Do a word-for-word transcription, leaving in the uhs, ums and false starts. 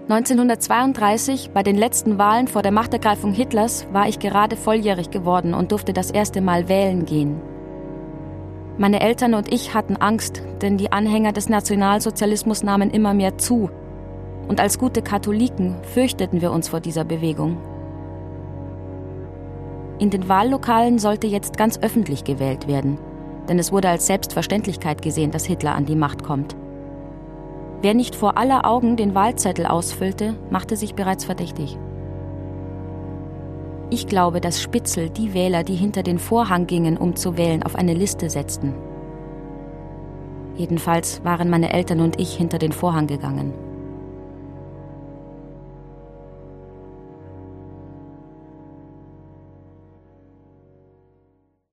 neunzehnhundertzweiunddreißig, bei den letzten Wahlen vor der Machtergreifung Hitlers, war ich gerade volljährig geworden und durfte das erste Mal wählen gehen. Meine Eltern und ich hatten Angst, denn die Anhänger des Nationalsozialismus nahmen immer mehr zu. Und als gute Katholiken fürchteten wir uns vor dieser Bewegung. In den Wahllokalen sollte jetzt ganz öffentlich gewählt werden, denn es wurde als Selbstverständlichkeit gesehen, dass Hitler an die Macht kommt. Wer nicht vor aller Augen den Wahlzettel ausfüllte, machte sich bereits verdächtig. Ich glaube, dass Spitzel die Wähler, die hinter den Vorhang gingen, um zu wählen, auf eine Liste setzten. Jedenfalls waren meine Eltern und ich hinter den Vorhang gegangen.